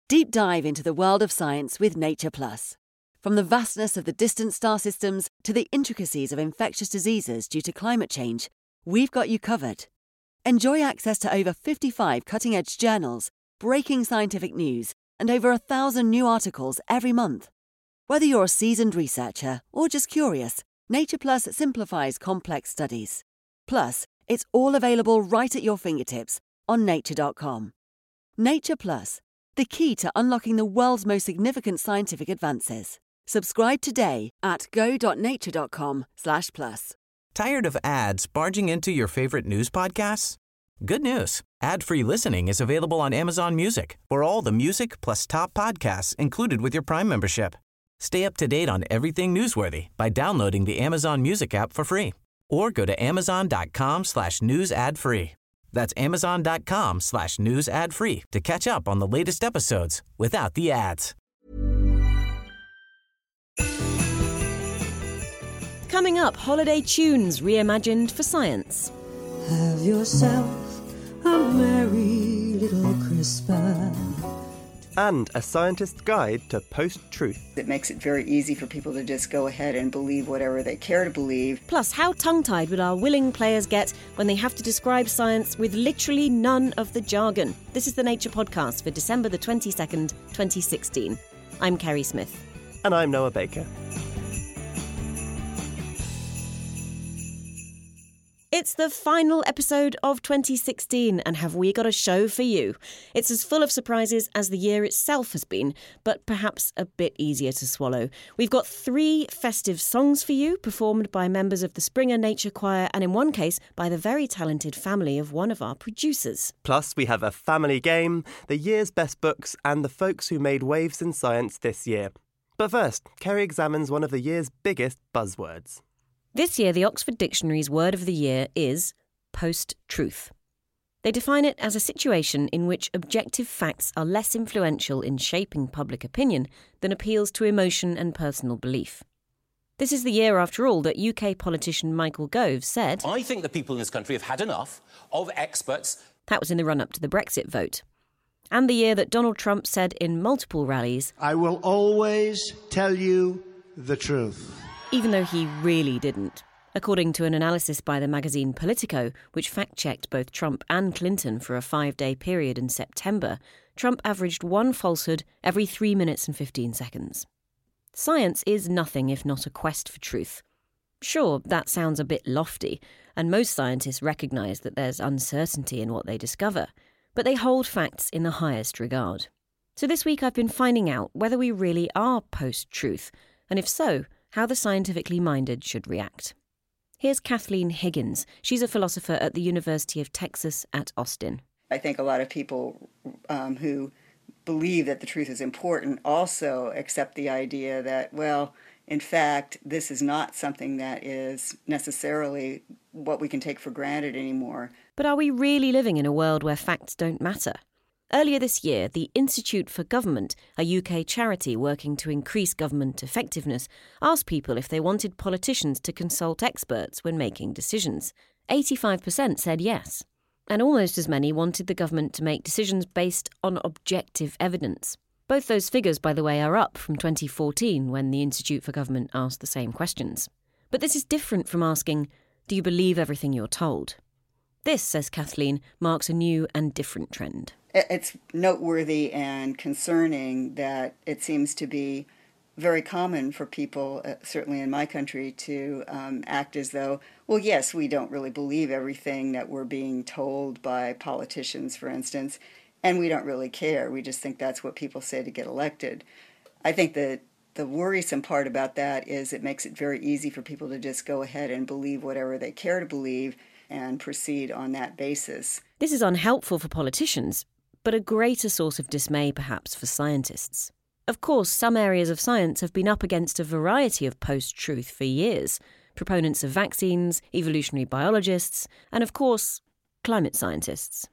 Deep dive into the world of science with Nature Plus. From the vastness of the distant star systems to the intricacies of infectious diseases due to climate change, we've got you covered. Enjoy access to over 55 cutting-edge journals, breaking scientific news, and over 1,000 new articles every month. Whether you're a seasoned researcher or just curious, Nature Plus simplifies complex studies. Plus, it's all available right at your fingertips on nature.com. Nature Plus, the key to unlocking the world's most significant scientific advances. Subscribe today at go.nature.com/plus. Tired of ads barging into your favorite news podcasts? Good news. Ad-free listening is available on Amazon Music for all the music plus top podcasts included with your Prime membership. Stay up to date on everything newsworthy by downloading the Amazon Music app for free or go to amazon.com/news ad free. That's amazon.com/news ad free to catch up on the latest episodes without the ads. Coming up, holiday tunes reimagined for science. Have yourself a merry little Christmas. And a scientist's guide to post-truth. It makes it very easy for people to just go ahead and believe whatever they care to believe. Plus, how tongue-tied would our willing players get when they have to describe science with literally none of the jargon? This is the Nature Podcast for December the 22nd, 2016. I'm Kerry Smith. And I'm Noah Baker. It's the final episode of 2016, and have we got a show for you? It's as full of surprises as the year itself has been, but perhaps a bit easier to swallow. We've got 3 festive songs for you, performed by members of the Springer Nature Choir, and in one case, by the very talented family of one of our producers. Plus, we have a family game, the year's best books, and the folks who made waves in science this year. But first, Kerry examines one of the year's biggest buzzwords. This year, the Oxford Dictionary's word of the year is post-truth. They define it as a situation in which objective facts are less influential in shaping public opinion than appeals to emotion and personal belief. This is the year, after all, that UK politician Michael Gove said, "I think the people in this country have had enough of experts." That was in the run-up to the Brexit vote. And the year that Donald Trump said in multiple rallies, "I will always tell you the truth." Even though he really didn't. According to an analysis by the magazine Politico, which fact-checked both Trump and Clinton for a 5-day period in September, Trump averaged one falsehood every 3 minutes and 15 seconds. Science is nothing if not a quest for truth. Sure, that sounds a bit lofty, and most scientists recognise that there's uncertainty in what they discover, but they hold facts in the highest regard. So this week I've been finding out whether we really are post-truth, and if so, how the scientifically minded should react. Here's Kathleen Higgins. She's a philosopher at the University of Texas at Austin. I think a lot of people who believe that the truth is important also accept the idea that, well, in fact, this is not something that is necessarily what we can take for granted anymore. But are we really living in a world where facts don't matter? Earlier this year, the Institute for Government, a UK charity working to increase government effectiveness, asked people if they wanted politicians to consult experts when making decisions. 85% said yes. And almost as many wanted the government to make decisions based on objective evidence. Both those figures, by the way, are up from 2014 when the Institute for Government asked the same questions. But this is different from asking, do you believe everything you're told? This, says Kathleen, marks a new and different trend. It's noteworthy and concerning that it seems to be very common for people, certainly in my country, to act as though, well, yes, we don't really believe everything that we're being told by politicians, for instance, and we don't really care. We just think that's what people say to get elected. I think that the worrisome part about that is it makes it very easy for people to just go ahead and believe whatever they care to believe and proceed on that basis. This is unhelpful for politicians, but a greater source of dismay perhaps for scientists. Of course, some areas of science have been up against a variety of post-truth for years. Proponents of vaccines, evolutionary biologists, and of course, climate scientists.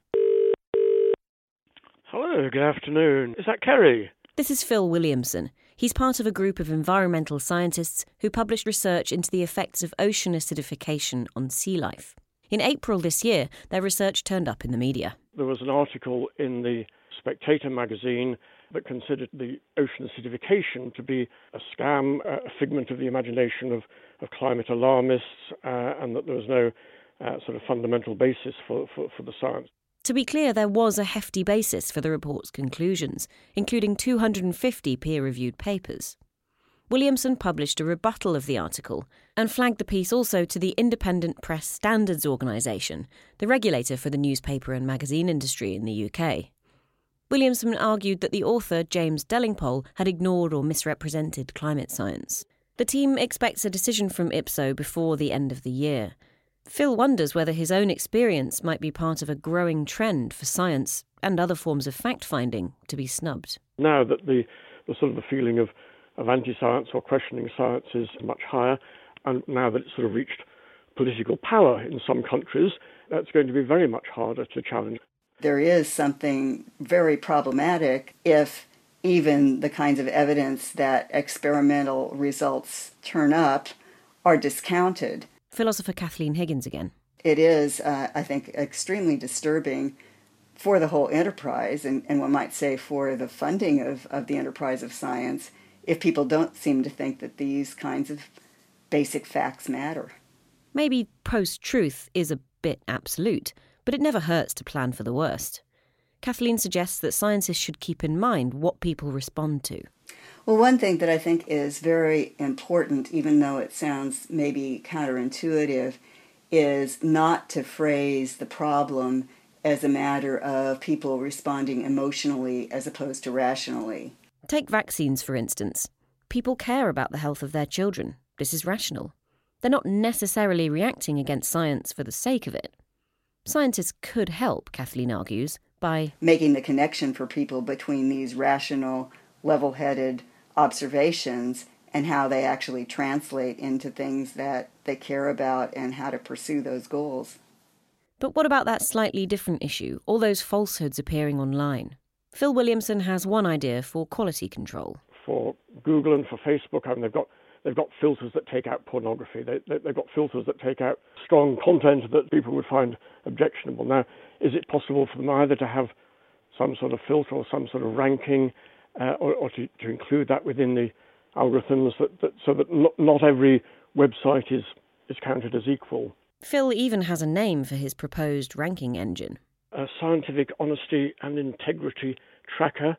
Hello, good afternoon. Is that Kerry? This is Phil Williamson. He's part of a group of environmental scientists who published research into the effects of ocean acidification on sea life. In April this year, their research turned up in the media. There was an article in the Spectator magazine that considered the ocean acidification to be a scam, a figment of the imagination of climate alarmists, and that there was no sort of fundamental basis for the science. To be clear, there was a hefty basis for the report's conclusions, including 250 peer-reviewed papers. Williamson published a rebuttal of the article and flagged the piece also to the Independent Press Standards Organisation, the regulator for the newspaper and magazine industry in the UK. Williamson argued that the author, James Dellingpole, had ignored or misrepresented climate science. The team expects a decision from IPSO before the end of the year. Phil wonders whether his own experience might be part of a growing trend for science and other forms of fact-finding to be snubbed. Now that the sort of the feeling of anti-science or questioning science is much higher, and now that it's sort of reached political power in some countries, that's going to be very much harder to challenge. There is something very problematic if even the kinds of evidence that experimental results turn up are discounted. Philosopher Kathleen Higgins again. It is, I think, extremely disturbing for the whole enterprise, and one might say for the funding of the enterprise of science, if people don't seem to think that these kinds of basic facts matter. Maybe post-truth is a bit absolute, but it never hurts to plan for the worst. Kathleen suggests that scientists should keep in mind what people respond to. Well, one thing that I think is very important, even though it sounds maybe counterintuitive, is not to phrase the problem as a matter of people responding emotionally as opposed to rationally. Take vaccines, for instance. People care about the health of their children. This is rational. They're not necessarily reacting against science for the sake of it. Scientists could help, Kathleen argues, by making the connection for people between these rational, level-headed observations and how they actually translate into things that they care about and how to pursue those goals. But what about that slightly different issue, all those falsehoods appearing online? Phil Williamson has one idea for quality control. For Google and for Facebook, I mean, they've got filters that take out pornography. They've got filters that take out strong content that people would find objectionable. Now, is it possible for them either to have some sort of filter or some sort of ranking, or to include that within the algorithms so that not every website is counted as equal? Phil even has a name for his proposed ranking engine. Scientific Honesty and Integrity Tracker,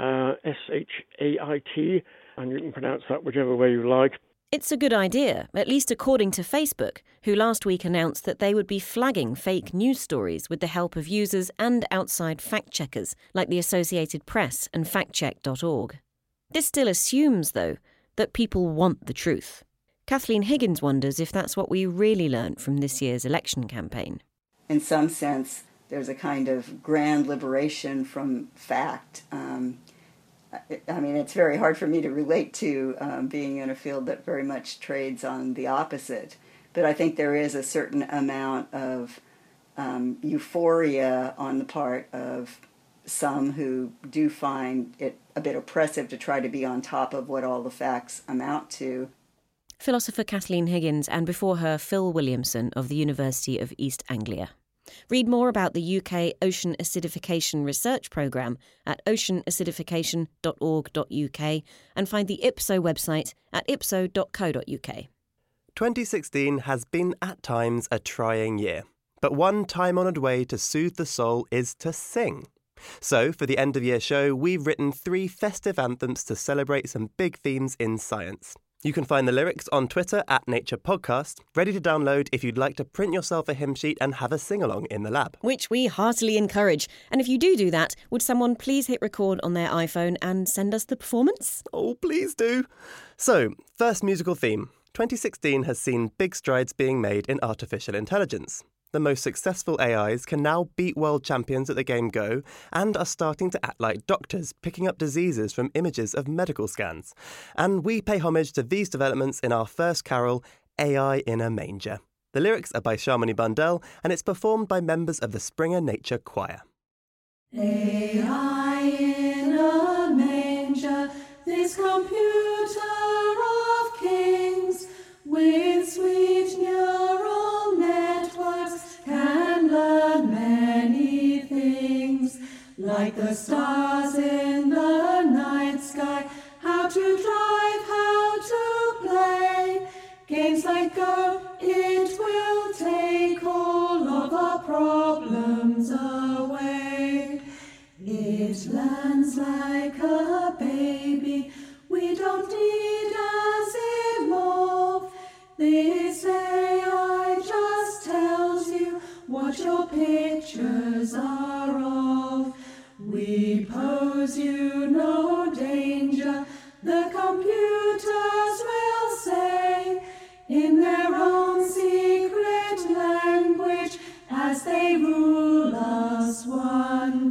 SHAIT, and you can pronounce that whichever way you like. It's a good idea, at least according to Facebook, who last week announced that they would be flagging fake news stories with the help of users and outside fact-checkers like the Associated Press and factcheck.org. This still assumes, though, that people want the truth. Kathleen Higgins wonders if that's what we really learnt from this year's election campaign. In some sense, there's a kind of grand liberation from fact. I mean, it's very hard for me to relate to being in a field that very much trades on the opposite. But I think there is a certain amount of euphoria on the part of some who do find it a bit oppressive to try to be on top of what all the facts amount to. Philosopher Kathleen Higgins, and before her, Phil Williamson of the University of East Anglia. Read more about the UK Ocean Acidification Research Programme at oceanacidification.org.uk and find the IPSO website at ipso.co.uk. 2016 has been at times a trying year, but one time-honoured way to soothe the soul is to sing. So, for the end-of-year show, we've written 3 festive anthems to celebrate some big themes in science. You can find the lyrics on Twitter at Nature Podcast, ready to download if you'd like to print yourself a hymn sheet and have a sing-along in the lab. Which we heartily encourage. And if you do that, would someone please hit record on their iPhone and send us the performance? Oh, please do. So, first musical theme. 2016 has seen big strides being made in artificial intelligence. The most successful AIs can now beat world champions at the game Go and are starting to act like doctors, picking up diseases from images of medical scans. And we pay homage to these developments in our first carol, AI in a Manger. The lyrics are by Shamini Bundell and it's performed by members of the Springer Nature Choir. AI in a manger, this computer of kings, with sweet neural networks can learn many things, like the stars It lands like a baby. We don't need Asimov. This AI just tells you what your pictures are of. We pose you no danger, the computers will say, in their own secret language, as they rule us one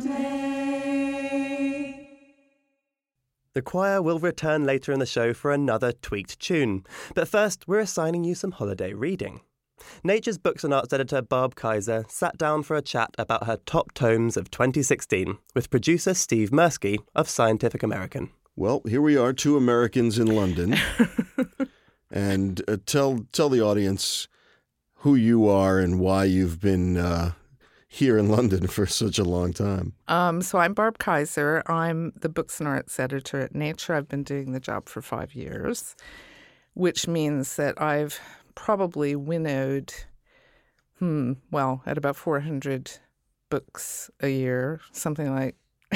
day. The choir will return later in the show for another tweaked tune. But first, we're assigning you some holiday reading. Nature's Books and Arts editor Barb Kaiser sat down for a chat about her top tomes of 2016 with producer Steve Mirsky of Scientific American. Well, here we are, two Americans in London. And tell the audience who you are and why you've been here in London for such a long time. So I'm Barb Kaiser. I'm the Books and Arts editor at Nature. I've been doing the job for 5 years, which means that I've probably winnowed, at about 400 books a year, something like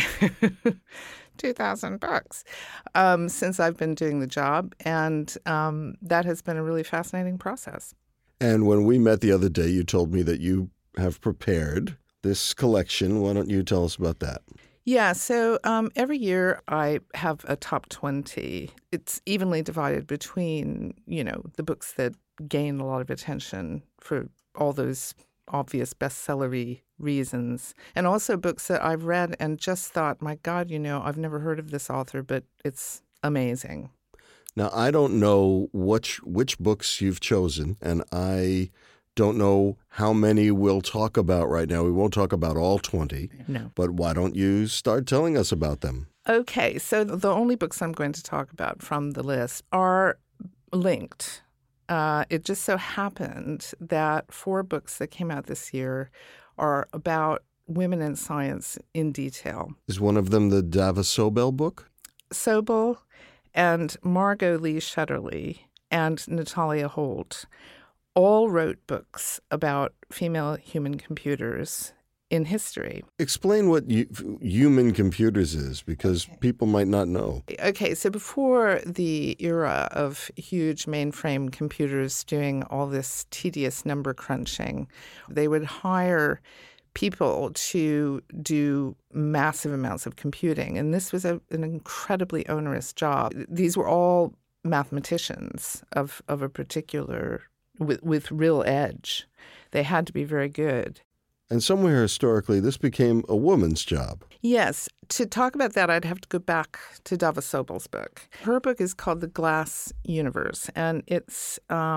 2,000 books since I've been doing the job. And that has been a really fascinating process. And when we met the other day, you told me that you have prepared this collection. Why don't you tell us about that? Yeah, so every year I have a top 20. It's evenly divided between, the books that gain a lot of attention for all those obvious bestsellery reasons, and also books that I've read and just thought, my God, I've never heard of this author, but it's amazing. Now, I don't know which books you've chosen, and I don't know how many we'll talk about right now. We won't talk about all 20. No. But why don't you start telling us about them? Okay, so the only books I'm going to talk about from the list are linked. It just so happened that 4 books that came out this year are about women in science in detail. Is one of them the Dava Sobel book? Sobel and Margot Lee Shetterly and Natalia Holt all wrote books about female human computers in history. Explain what human computers is, because people might not know. Okay, so before the era of huge mainframe computers doing all this tedious number crunching, they would hire people to do massive amounts of computing. And this was an incredibly onerous job. These were all mathematicians of a particular, with real edge. They had to be very good. And somewhere historically, this became a woman's job. Yes. To talk about that, I'd have to go back to Dava Sobel's book. Her book is called The Glass Universe, and it's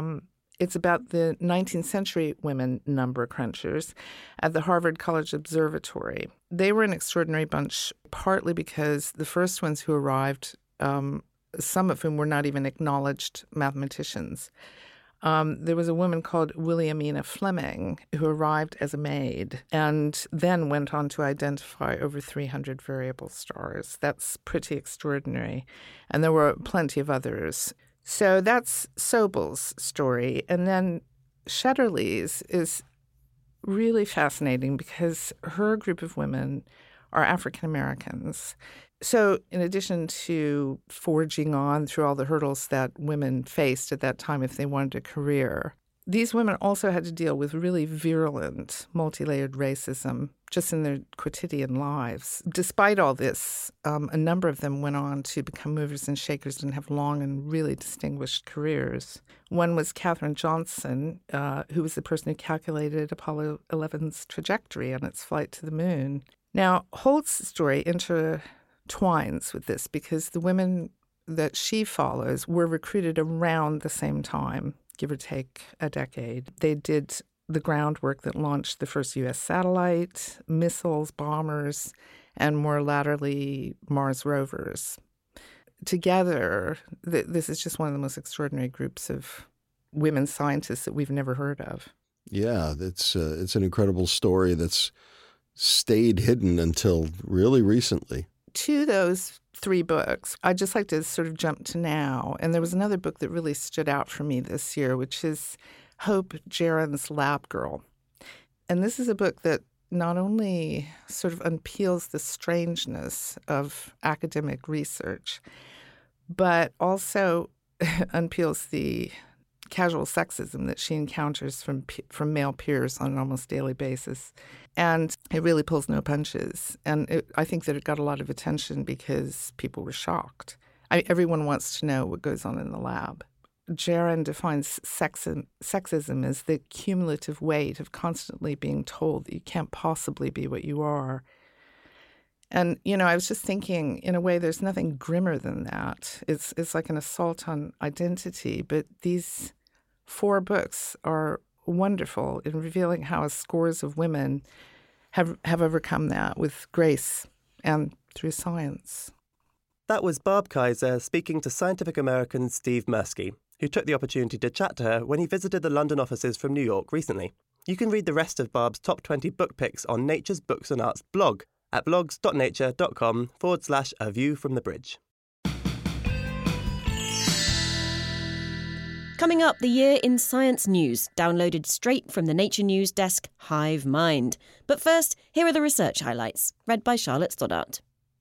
about the 19th century women number crunchers at the Harvard College Observatory. They were an extraordinary bunch, partly because the first ones who arrived, some of whom were not even acknowledged mathematicians. There was a woman called Williamina Fleming who arrived as a maid and then went on to identify over 300 variable stars. That's pretty extraordinary. And there were plenty of others. So that's Sobel's story. And then Shetterly's is really fascinating because her group of women are African Americans. So in addition to forging on through all the hurdles that women faced at that time if they wanted a career, these women also had to deal with really virulent, multi-layered racism just in their quotidian lives. Despite all this, a number of them went on to become movers and shakers and have long and really distinguished careers. One was Katherine Johnson, who was the person who calculated Apollo 11's trajectory on its flight to the moon. Now, Holt's story intertwines with this because the women that she follows were recruited around the same time, give or take a decade. They did the groundwork that launched the first U.S. satellite, missiles, bombers, and more latterly Mars rovers. Together, this is just one of the most extraordinary groups of women scientists that we've never heard of. Yeah, it's an incredible story that's stayed hidden until really recently. To those 3 books, I'd just like to sort of jump to now. And there was another book that really stood out for me this year, which is Hope Jaron's Lab Girl. And this is a book that not only sort of unpeels the strangeness of academic research, but also unpeels the casual sexism that she encounters from male peers on an almost daily basis. And it really pulls no punches. And I think that it got a lot of attention because people were shocked. Everyone wants to know what goes on in the lab. Jaron defines sexism as the cumulative weight of constantly being told that you can't possibly be what you are. And, I was just thinking, in a way, there's nothing grimmer than that. It's like an assault on identity. But these 4 books are wonderful in revealing how scores of women have overcome that with grace and through science. That was Barb Kaiser speaking to Scientific American's Steve Mirsky, who took the opportunity to chat to her when he visited the London offices from New York recently. You can read the rest of Barb's top 20 book picks on Nature's Books and Arts blog at blogs.nature.com/A View from the Bridge. Coming up, the year in science news, downloaded straight from the Nature News desk Hive Mind. But first, here are the research highlights, read by Charlotte Stoddart.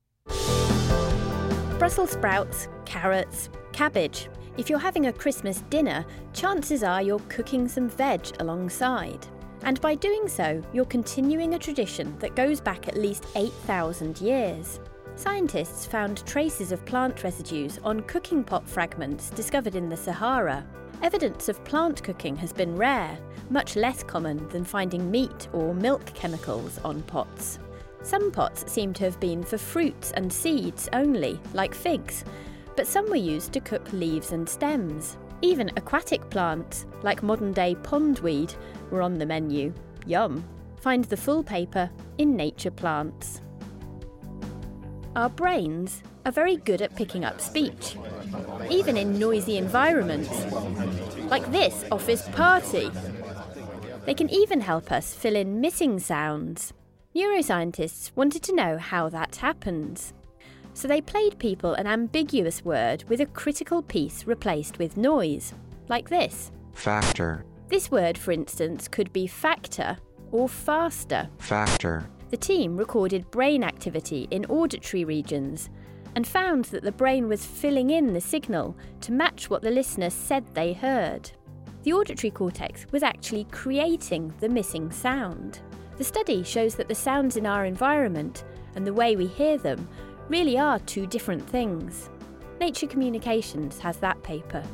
Brussels sprouts, carrots, cabbage. If you're having a Christmas dinner, chances are you're cooking some veg alongside. And by doing so, you're continuing a tradition that goes back at least 8,000 years. Scientists found traces of plant residues on cooking pot fragments discovered in the Sahara. Evidence of plant cooking has been rare, much less common than finding meat or milk chemicals on pots. Some pots seem to have been for fruits and seeds only, like figs, but some were used to cook leaves and stems. Even aquatic plants, like modern-day pondweed, were on the menu. Yum! Find the full paper in Nature Plants. Our brains are very good at picking up speech, even in noisy environments, like this office party. They can even help us fill in missing sounds. Neuroscientists wanted to know how that happens. So they played people an ambiguous word with a critical piece replaced with noise, like this. Factor. This word, for instance, could be factor or faster. Factor. The team recorded brain activity in auditory regions and found that the brain was filling in the signal to match what the listener said they heard. The auditory cortex was actually creating the missing sound. The study shows that the sounds in our environment and the way we hear them really are 2 different things. Nature Communications has that paper.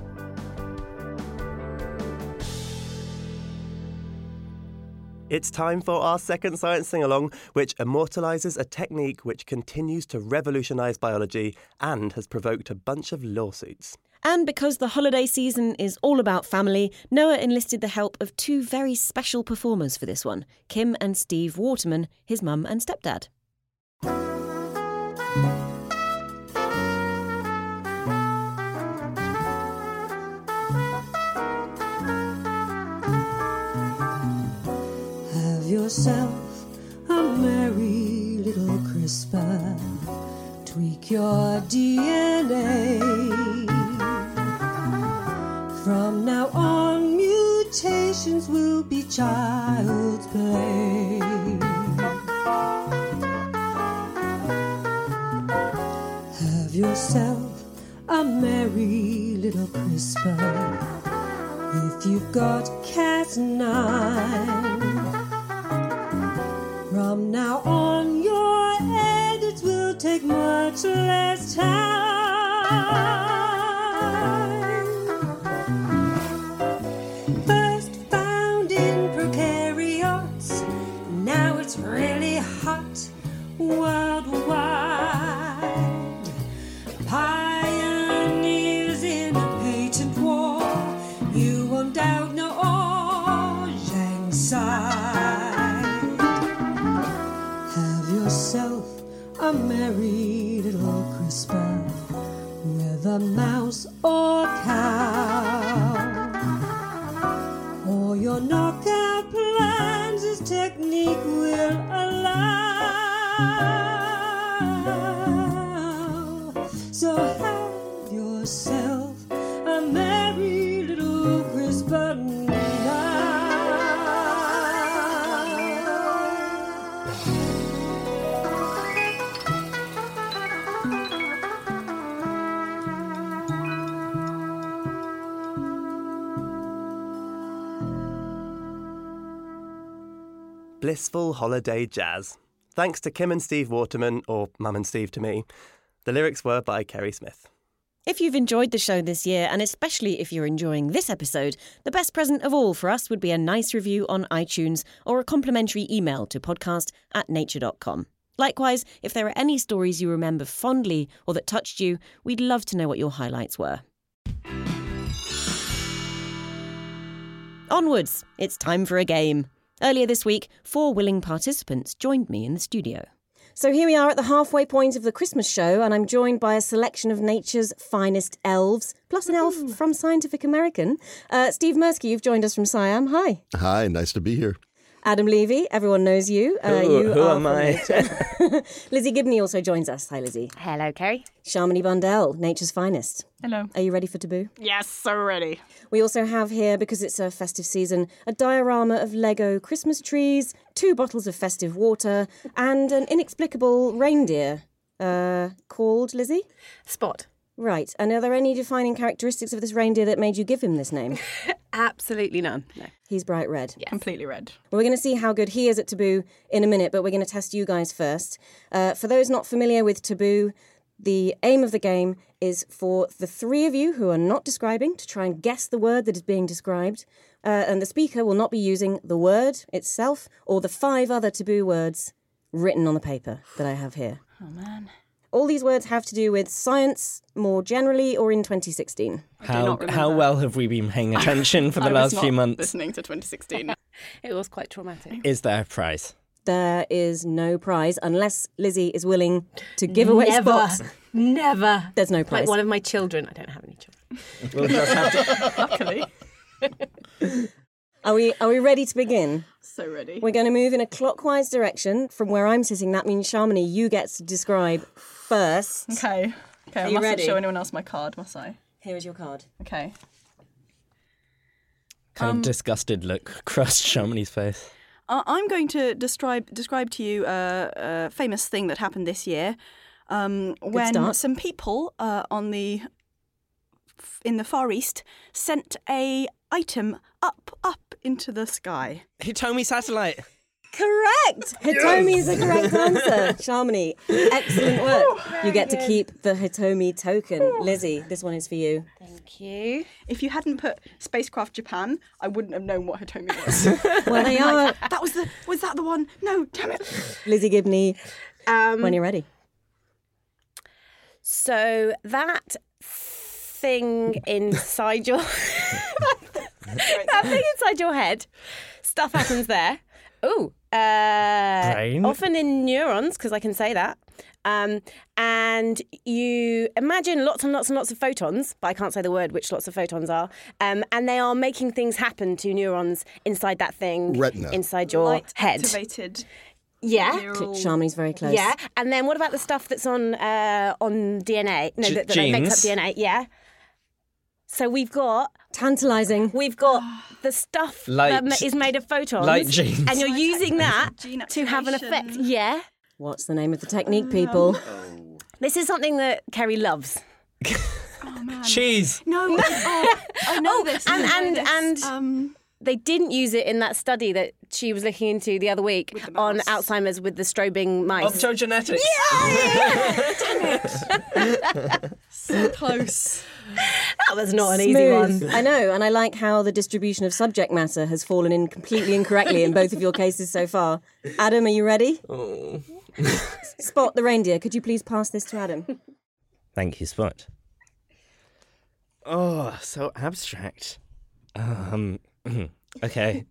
It's time for our second science sing-along, which immortalises a technique which continues to revolutionise biology and has provoked a bunch of lawsuits. And because the holiday season is all about family, Noah enlisted the help of 2 very special performers for this one, Kim and Steve Waterman, his mum and stepdad. Have yourself a merry little CRISPR. Tweak your DNA. From now on, mutations will be child's play. Have yourself a merry little CRISPR. If you've got Cas9, from now on, your edits will take much less time. First found in prokaryotes, now it's really hot worldwide. Pioneers in a patent war, you won't doubt no Zhang side. Have yourself a merry little CRISPR with a mouse or cow. Or your knockout plans this technique will allow. So have yourself a merry little CRISPR now. blissful holiday jazz. Thanks to Kim and Steve Waterman, or Mum and Steve to me. The lyrics were by Kerry Smith. If you've enjoyed the show this year, and especially if you're enjoying this episode, the best present of all for us would be a nice review on iTunes or a complimentary email to podcast@nature.com. Likewise, if there are any stories you remember fondly or that touched you, we'd love to know what your highlights were. Onwards, it's time for a game. Earlier this week, 4 willing participants joined me in the studio. So here we are at the halfway point of the Christmas show, and I'm joined by a selection of nature's finest elves, plus an elf from Scientific American. Steve Mirsky, you've joined us from Siam. Hi. Hi, nice to be here. Adam Levy, everyone knows you. Who am I? Lizzie Gibney also joins us. Hi, Lizzie. Hello, Kerry. Shamini Bundell, nature's finest. Hello. Are you ready for Taboo? Yes, so ready. We also have here, because it's a festive season, a diorama of Lego Christmas trees, 2 bottles of festive water, and an inexplicable reindeer called, Lizzie? Spot. Right. And are there any defining characteristics of this reindeer that made you give him this name? Absolutely none. No. He's bright red. Yes. Completely red. Well, we're going to see how good he is at Taboo in a minute, but we're going to test you guys first. For those not familiar with Taboo, the aim of the game is for the 3 of you who are not describing to try and guess the word that is being described, and the speaker will not be using the word itself or the 5 other Taboo words written on the paper that I have here. Oh, man. All these words have to do with science more generally or in 2016. How well have we been paying attention for the last few months? Listening to 2016. It was quite traumatic. Is there a prize? There is no prize unless Lizzie is willing to give away spots. Never. There's no prize. Like one of my children. I don't have any children. We'll just have to... Luckily. Are we ready to begin? So ready. We're going to move in a clockwise direction from where I'm sitting. That means, Shamini, you get to describe first. Okay. I mustn't ready? show anyone else my card, must I? Here is your card. Okay. Kind of disgusted look crossed Shamini's face. I'm going to describe to you a famous thing that happened this year when some people in the Far East sent a item up into the sky. Hitomi satellite. Correct! Hitomi is the correct answer. Shamini, excellent work. You get to keep the Hitomi token. Lizzie, this one is for you. Thank you. If you hadn't put Spacecraft Japan, I wouldn't have known what Hitomi was. Well, they are... Was that the one? No, damn it. Lizzie Gibney, when you're ready. So that thing inside your... that thing inside your head, stuff happens there. Ooh. Brain? Often in neurons, because I can say that. And you imagine lots and lots and lots of photons, but I can't say the word which lots of photons are. And they are making things happen to neurons inside that thing. Retina. Inside your head. Activated. Yeah. Shamini's very close. Yeah. And then what about the stuff that's on DNA? No, that makes up DNA. Yeah. So we've got... Tantalising. We've got the stuff that is made of photons. Like genes. And you're using that to have an effect. Yeah. What's the name of the technique, people? This is something that Kerry loves. Oh, man. Cheese. No. I know this. And they didn't use it in that study that she was looking into the other week on Alzheimer's with the strobing mice. Optogenetics. Yeah! So close. That was not an easy one. I know, and I like how the distribution of subject matter has fallen in completely incorrectly in both of your cases so far. Adam, are you ready? Oh. Spot the reindeer. Could you please pass this to Adam? Thank you, Spot. Oh, so abstract. Okay.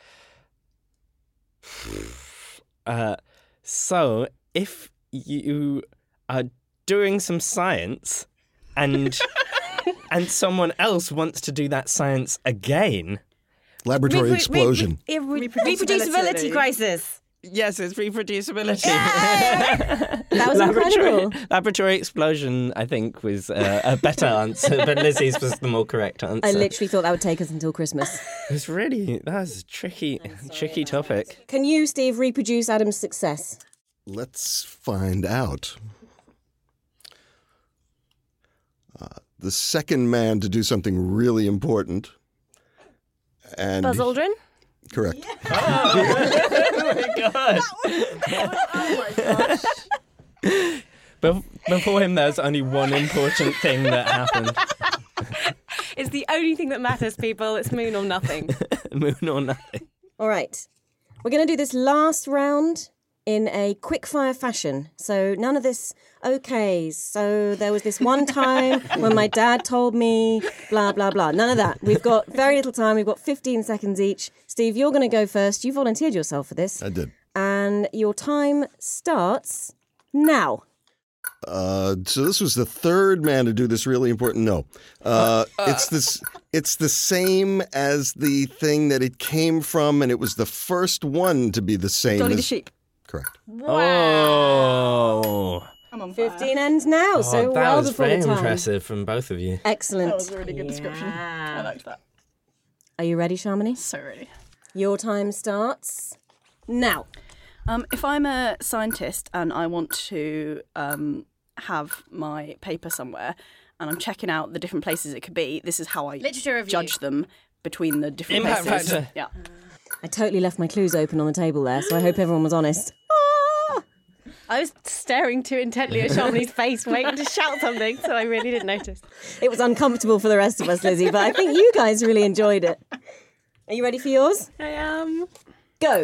So, if you are doing some science and someone else wants to do that science again... Laboratory explosion. Reproducibility crisis. Yes, it's reproducibility. That was incredible. Laboratory explosion, I think, was a better answer, but Lizzie's was the more correct answer. I literally thought that would take us until Christmas. It was that was a tricky topic. Can you, Steve, reproduce Adam's success? Let's find out. The second man to do something really important. And Buzz Aldrin? Correct. Oh my god! Oh my gosh. Before him, there's only one important thing that happened. It's the only thing that matters, people. It's moon or nothing. Moon or nothing. All right. We're going to do this last round in a quick-fire fashion. So none of this, okay, so there was this one time when my dad told me, blah, blah, blah. None of that. We've got very little time. We've got 15 seconds each. Steve, you're going to go first. You volunteered yourself for this. I did. And your time starts now. So this was the third man to do this really important. No, it's the same as the thing that it came from, and it was the first one to be the same. Dolly as... the sheep. Correct. Oh. I'm on fire. 15 ends now, so that well was before very the time. impressive from both of you. Excellent. That was a really good description. I liked that. Are you ready, Shamini? So ready. Your time starts now. If I'm a scientist and I want to have my paper somewhere and I'm checking out the different places it could be, this is how I Literature review. judge them between the different Impact places. factor. Yeah. I totally left my clues open on the table there, so I hope everyone was honest. I was staring too intently at Shamini's face, waiting to shout something, so I really didn't notice. It was uncomfortable for the rest of us, Lizzie, but I think you guys really enjoyed it. Are you ready for yours? I am. Go.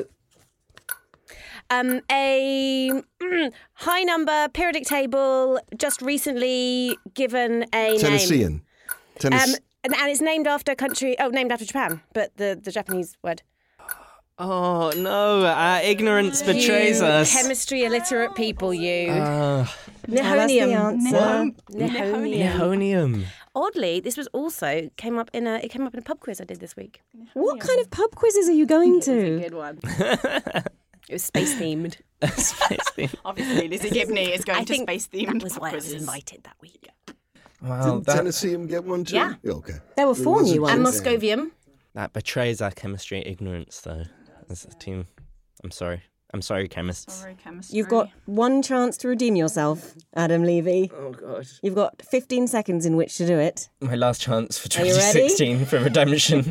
A high number periodic table, just recently given a Tennessean. name. And it's named after a country. Oh, named after Japan, but the Japanese word. Oh no! Our ignorance betrays us. Chemistry illiterate people, you. Nihonium. Nihonium. Oddly, this was also came up in a pub quiz I did this week. What kind of pub quizzes are you going to? Good one. It was space themed. Space themed. Obviously, Lizzie Gibney is going to space themed. That was why I was invited that week. Wow, Didn't Tennesseeum get one too? Yeah. Okay. There were 4 new ones. And Moscovium. that betrays our chemistry ignorance, though. As a team, I'm sorry. I'm sorry, chemists. Sorry, chemistry. You've got one chance to redeem yourself, Adam Levy. Oh, God. You've got 15 seconds in which to do it. My last chance for Are you ready? 2016 for redemption.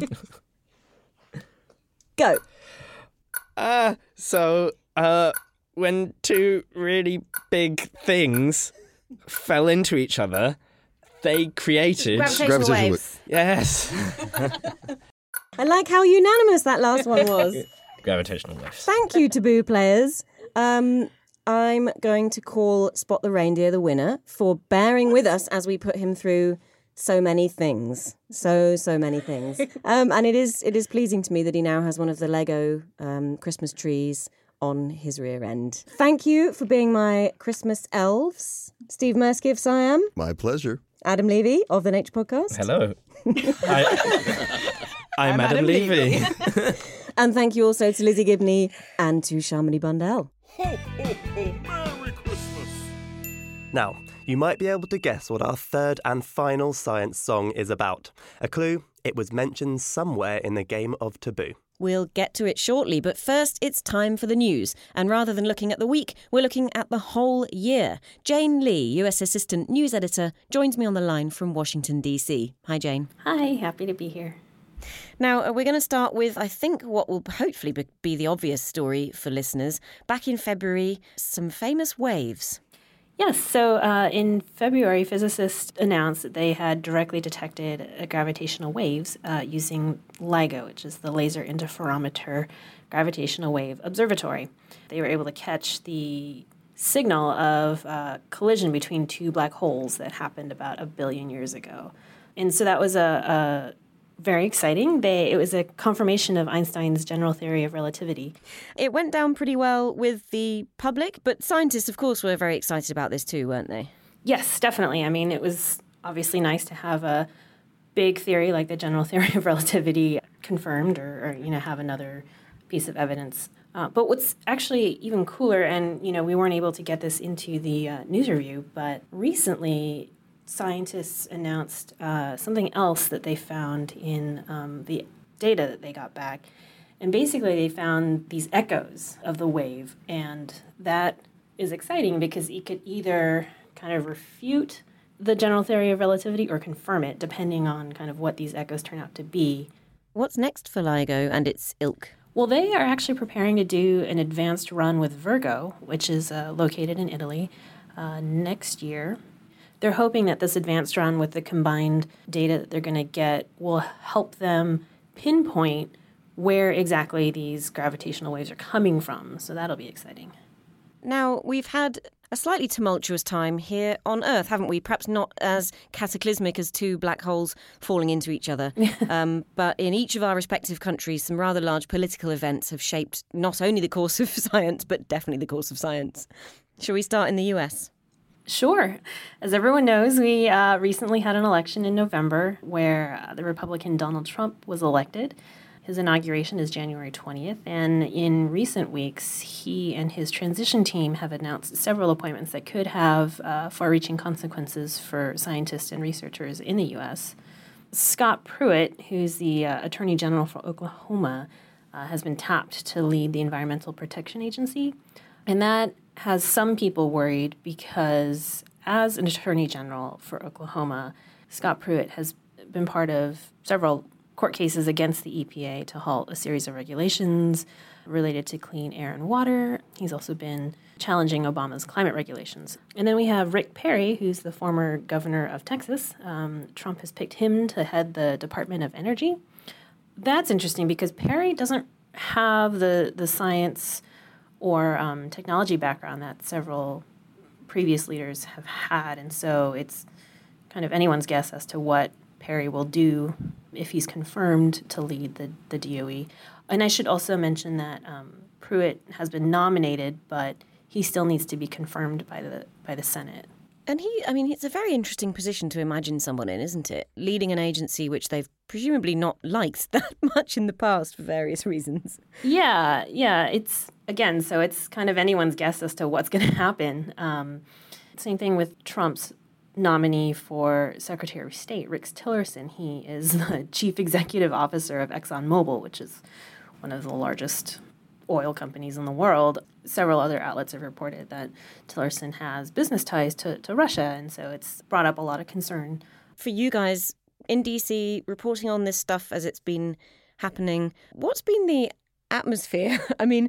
Go. When two really big things fell into each other, they created... Gravitational waves. Yes. I like how unanimous that last one was. Gravitational waves. Thank you, Taboo players. I'm going to call Spot the Reindeer the winner for bearing with us as we put him through so many things. So many things. And it is pleasing to me that he now has one of the Lego Christmas trees on his rear end. Thank you for being my Christmas elves. Steve Merskiff, Siam. My pleasure. Adam Levy of the Nature Podcast. Hello. I'm Adam Levy. And thank you also to Lizzie Gibney and to Shamini Bundell. Ho, ho, ho, Merry Christmas! Now, you might be able to guess what our third and final science song is about. A clue, it was mentioned somewhere in the game of Taboo. We'll get to it shortly, but first it's time for the news. And rather than looking at the week, we're looking at the whole year. Jane Lee, US Assistant News Editor, joins me on the line from Washington, D.C. Hi, Jane. Hi, happy to be here. Now, we're going to start with, I think, what will hopefully be the obvious story for listeners. Back in February, some famous waves. Yes, so in February, physicists announced that they had directly detected gravitational waves using LIGO, which is the Laser Interferometer Gravitational Wave Observatory. They were able to catch the signal of collision between two black holes that happened about 1 billion years ago. And so that was a very exciting. It was a confirmation of Einstein's general theory of relativity. It went down pretty well with the public, but scientists, of course, were very excited about this too, weren't they? Yes, definitely. I mean, it was obviously nice to have a big theory like the general theory of relativity confirmed or have another piece of evidence. But what's actually even cooler, and, we weren't able to get this into the news review, but recently scientists announced something else that they found in the data that they got back. And basically they found these echoes of the wave. And that is exciting because it could either kind of refute the general theory of relativity or confirm it, depending on kind of what these echoes turn out to be. What's next for LIGO and its ilk? Well, they are actually preparing to do an advanced run with Virgo, which is located in Italy, next year. They're hoping that this advanced run with the combined data that they're going to get will help them pinpoint where exactly these gravitational waves are coming from. So that'll be exciting. Now, we've had a slightly tumultuous time here on Earth, haven't we? Perhaps not as cataclysmic as two black holes falling into each other. But in each of our respective countries, some rather large political events have shaped not only the course of science, but definitely the course of science. Shall we start in the US? Sure. As everyone knows, we recently had an election in November where the Republican Donald Trump was elected. His inauguration is January 20th, and in recent weeks, he and his transition team have announced several appointments that could have far-reaching consequences for scientists and researchers in the U.S. Scott Pruitt, who's the Attorney General for Oklahoma, has been tapped to lead the Environmental Protection Agency, and that has some people worried because as an Attorney General for Oklahoma, Scott Pruitt has been part of several court cases against the EPA to halt a series of regulations related to clean air and water. He's also been challenging Obama's climate regulations. And then we have Rick Perry, who's the former governor of Texas. Trump has picked him to head the Department of Energy. That's interesting because Perry doesn't have the science or technology background that several previous leaders have had. And so it's kind of anyone's guess as to what Perry will do if he's confirmed to lead the DOE. And I should also mention that Pruitt has been nominated, but he still needs to be confirmed by the Senate. And it's a very interesting position to imagine someone in, isn't it? Leading an agency which they've presumably not liked that much in the past for various reasons. Yeah. It's kind of anyone's guess as to what's going to happen. Same thing with Trump's nominee for Secretary of State, Rex Tillerson. He is the chief executive officer of ExxonMobil, which is one of the largest oil companies in the world. Several other outlets have reported that Tillerson has business ties to Russia, and so it's brought up a lot of concern. For you guys in DC, reporting on this stuff as it's been happening, what's been the atmosphere?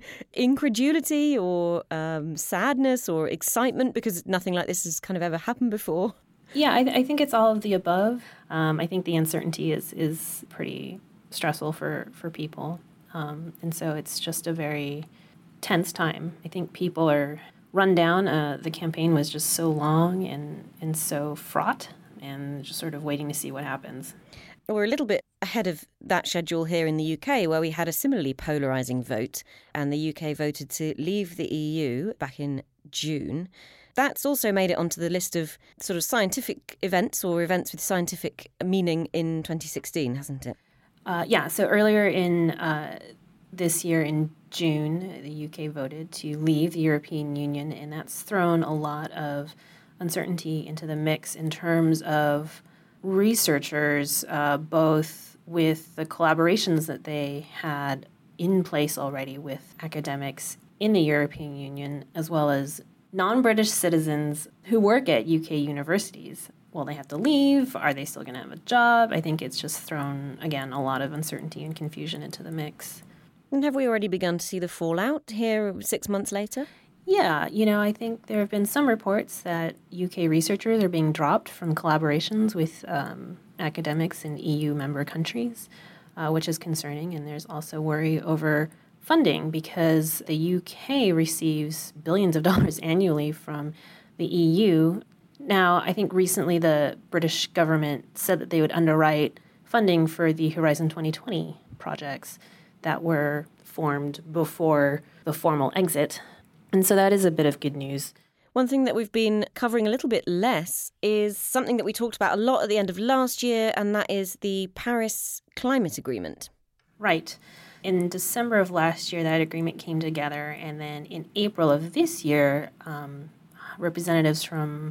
Incredulity or sadness or excitement because nothing like this has kind of ever happened before? Yeah, I think it's all of the above. I think the uncertainty is pretty stressful for people. And so it's just a very tense time. I think people are run down. The campaign was just so long and so fraught and just sort of waiting to see what happens. We're a little bit ahead of that schedule here in the UK, where we had a similarly polarising vote, and the UK voted to leave the EU back in June. That's also made it onto the list of sort of scientific events or events with scientific meaning in 2016, hasn't it? So earlier in this year, in June, the UK voted to leave the European Union, and that's thrown a lot of uncertainty into the mix in terms of researchers, both with the collaborations that they had in place already with academics in the European Union, as well as non-British citizens who work at UK universities. Will they have to leave? Are they still going to have a job? I think it's just thrown, again, a lot of uncertainty and confusion into the mix. And have we already begun to see the fallout here 6 months later? Yeah, I think there have been some reports that UK researchers are being dropped from collaborations with academics in EU member countries, which is concerning. And there's also worry over funding because the UK receives billions of dollars annually from the EU. Now, I think recently the British government said that they would underwrite funding for the Horizon 2020 projects that were formed before the formal exit. And so that is a bit of good news. One thing that we've been covering a little bit less is something that we talked about a lot at the end of last year, and that is the Paris Climate Agreement. Right. In December of last year, that agreement came together, and then in April of this year, representatives from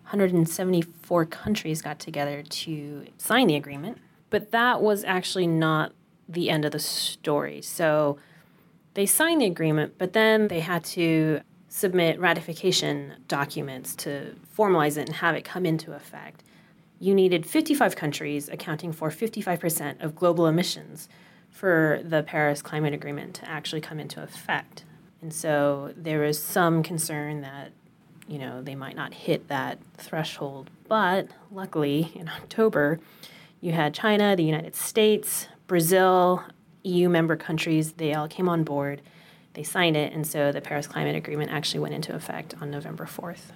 174 countries got together to sign the agreement. But that was actually not the end of the story. So they signed the agreement, but then they had to submit ratification documents to formalize it and have it come into effect. You needed 55 countries accounting for 55% of global emissions for the Paris Climate Agreement to actually come into effect. And so there is some concern that, they might not hit that threshold. But luckily, in October, you had China, the United States, Brazil, EU member countries. They all came on board. They signed it. And so the Paris Climate Agreement actually went into effect on November 4th.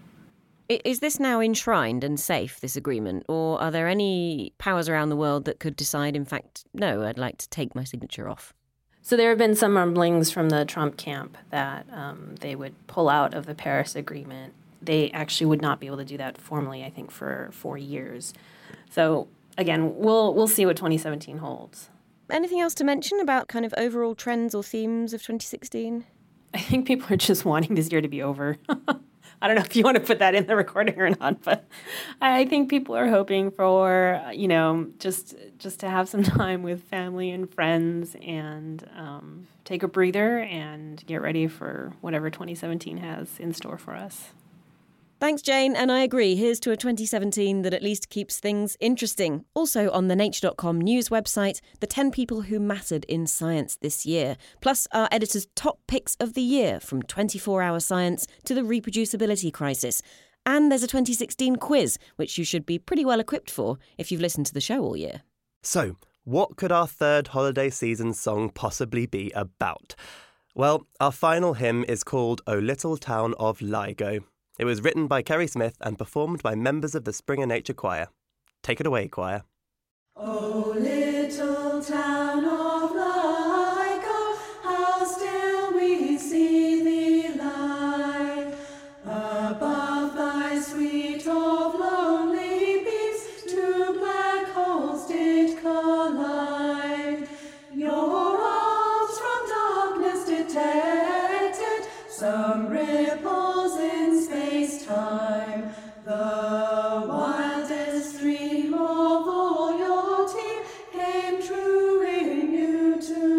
Is this now enshrined and safe, this agreement? Or are there any powers around the world that could decide, in fact, no, I'd like to take my signature off? So there have been some rumblings from the Trump camp that they would pull out of the Paris Agreement. They actually would not be able to do that formally, I think, for 4 years. So, again, we'll see what 2017 holds. Anything else to mention about kind of overall trends or themes of 2016? I think people are just wanting this year to be over. I don't know if you want to put that in the recording or not, but I think people are hoping for, just to have some time with family and friends and take a breather and get ready for whatever 2017 has in store for us. Thanks, Jane, and I agree. Here's to a 2017 that at least keeps things interesting. Also on the Nature.com news website, the 10 people who mattered in science this year, plus our editor's top picks of the year, from 24-hour science to the reproducibility crisis. And there's a 2016 quiz, which you should be pretty well equipped for if you've listened to the show all year. So, what could our third holiday season song possibly be about? Well, our final hymn is called O Little Town of LIGO. It was written by Kerry Smith and performed by members of the Springer Nature Choir. Take it away, choir. Oh, little town of LIGO, how still we see thee lie. Above thy suite of lonely beams, two black holes did collide. Your arms from darkness detected some ripples in space-time, the wildest dream of all your team came true in you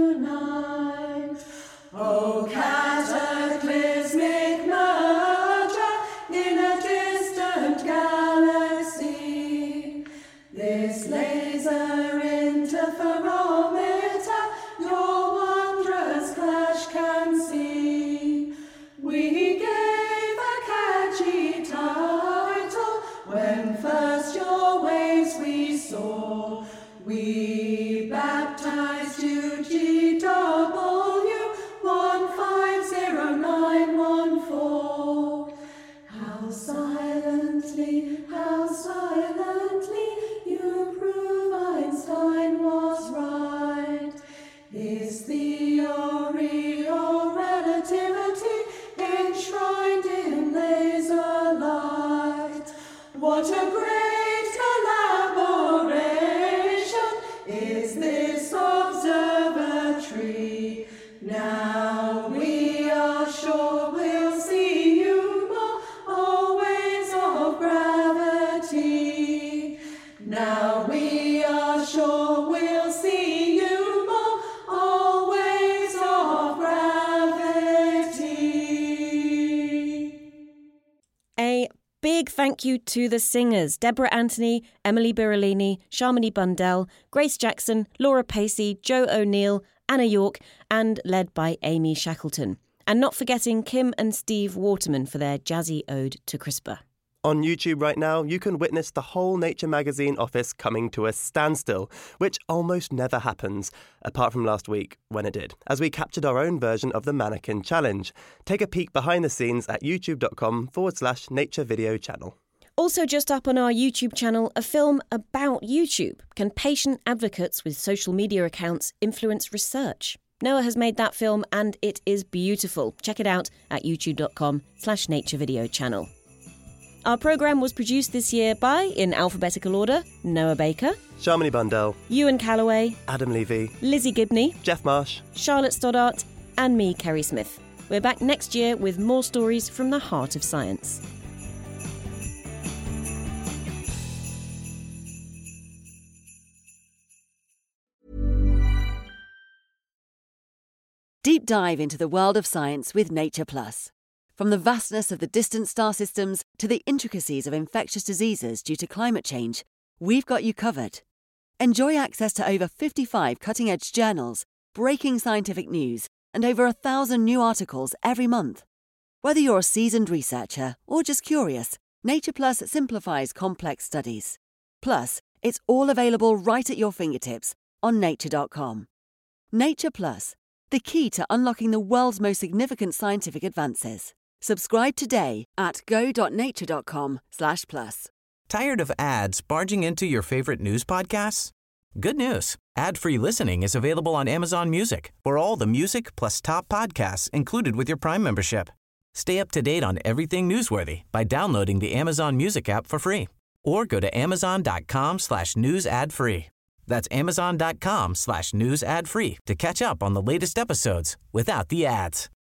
tonight. Oh, cataclysmic merger in a distant galaxy, this laser interferometer your wondrous clash can see. We gave a catchy title when first your waves we saw. We baptized you GW 150914. How silently you prove Einstein was right. His theory of relativity enshrined in laser light. What a great collaboration is this observatory. Now we are sure we'll see you more, always of gravity. Now we are sure we'll see you more, always of gravity. A big thank you to the singers, Deborah Anthony, Emily Birolini, Sharmini Bundell, Grace Jackson, Laura Pacey, Joe O'Neill, Anna York, and led by Amy Shackleton. And not forgetting Kim and Steve Waterman for their jazzy ode to CRISPR. On YouTube right now, you can witness the whole Nature magazine office coming to a standstill, which almost never happens, apart from last week when it did, as we captured our own version of the Mannequin Challenge. Take a peek behind the scenes at youtube.com/nature video channel. Also just up on our YouTube channel, a film about YouTube. Can patient advocates with social media accounts influence research? Noah has made that film and it is beautiful. Check it out at youtube.com/nature video channel. Our programme was produced this year by, in alphabetical order, Noah Baker, Sharmini Bundell, Ewan Calloway, Adam Levy, Lizzie Gibney, Jeff Marsh, Charlotte Stoddart, and me, Kerry Smith. We're back next year with more stories from the heart of science. Deep dive into the world of science with Nature Plus. From the vastness of the distant star systems to the intricacies of infectious diseases due to climate change, we've got you covered. Enjoy access to over 55 cutting-edge journals, breaking scientific news, and over 1,000 new articles every month. Whether you're a seasoned researcher or just curious, Nature Plus simplifies complex studies. Plus, it's all available right at your fingertips on nature.com. Nature Plus, the key to unlocking the world's most significant scientific advances. Subscribe today at go.nature.com/plus. Tired of ads barging into your favorite news podcasts? Good news. Ad-free listening is available on Amazon Music for all the music plus top podcasts included with your Prime membership. Stay up to date on everything newsworthy by downloading the Amazon Music app for free or go to amazon.com/news ad free. That's amazon.com/news ad free to catch up on the latest episodes without the ads.